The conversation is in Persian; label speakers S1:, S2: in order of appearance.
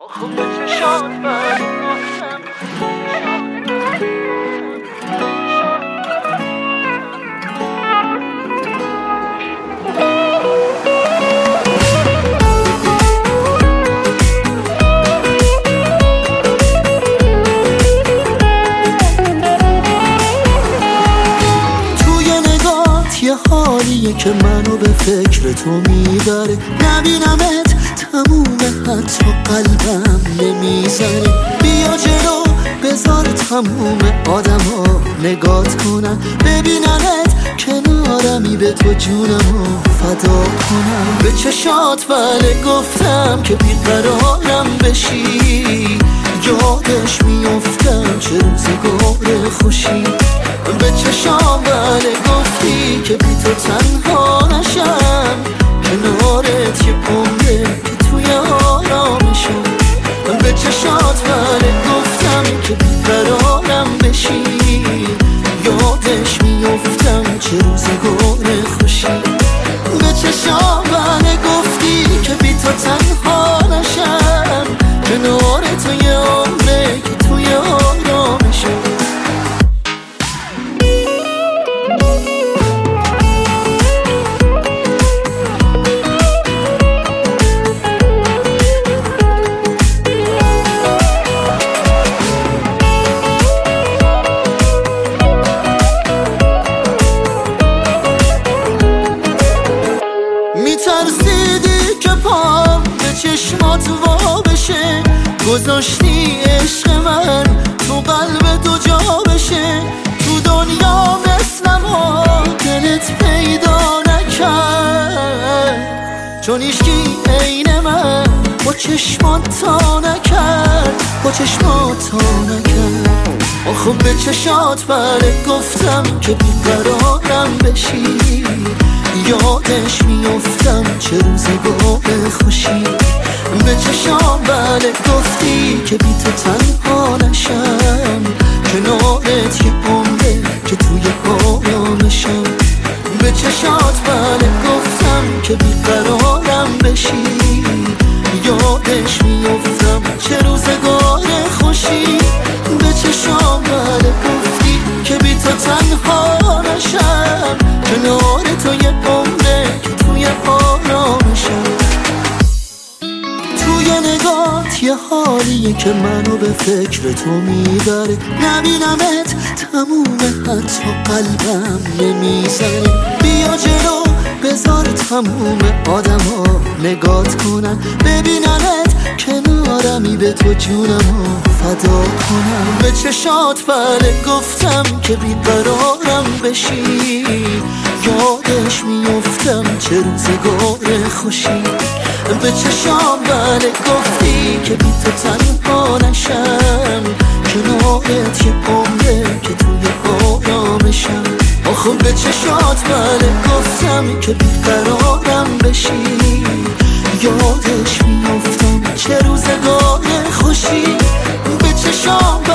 S1: خوب به چشات برگفتم
S2: توی نگات یه حالیه که منو به فکر تو میبره. نبینمت تمومه، حتی قلبم نمیزنه. بیا جلو بذار تموم آدم ها نگات کنن، ببیننت کنارمی، به تو جونمو فدا کنم. به چشات بله گفتم که بیقرارم بشی، یادش میافتم چه روزگار خوشی. به چشام بله گفتی که بی تو تنها نشم، کنارت یه عمره که توی آرامشم. به چشات بله گفتم که بیقرارم بشی، یادش میافتم چه روزگار خوشی. به چشام بله گفتی که بی تو تنها نشم، کنارت یه عمره که توی آرامشم. میترسیدی که پام به چشمات وا بشه، گذاشتی عشق من تو قلب تو جا بشه. تو دنیا مثلم و دلت پیدا نکرد، چون ایشکی عین من با چشمات تا نکرد، با چشمات تا نکرد. آخه به چشات بله گفتم که بیقرارم بشی، یادش میافتم چه روزگار خوشی. به چشام بله گفتی که بی تو تنها نشم، کنارت یه عمره که توی آرامشم. به چشات بله گفتم که بیقرارم بشی، یادش میافتم چه روزگار خوشی. به چشام بله گفتی که بی تو تنها نشم، کنار تو یه عمره که توی آرامشم. توی نگات یه حالیه که منو به فکر تو میبره. نبینمت تمومه، حتی قلبم نمیزنه. بیا جلو بذار تموم آدم ها نگات کنن، ببیننت کنارمی، به تو جونمو فدا کنم. به چشات بله گفتم که بیقرارم بشی، یادش میافتم چه روزگار خوشی. به چشام بله گفتی که بی تو تنها نشم، کنارت یه عمره که توی آرامشم. آخه به چشات بله گفتم که بیقرارم بشی، یادش میافتم چه روزگار خوشی. به چشام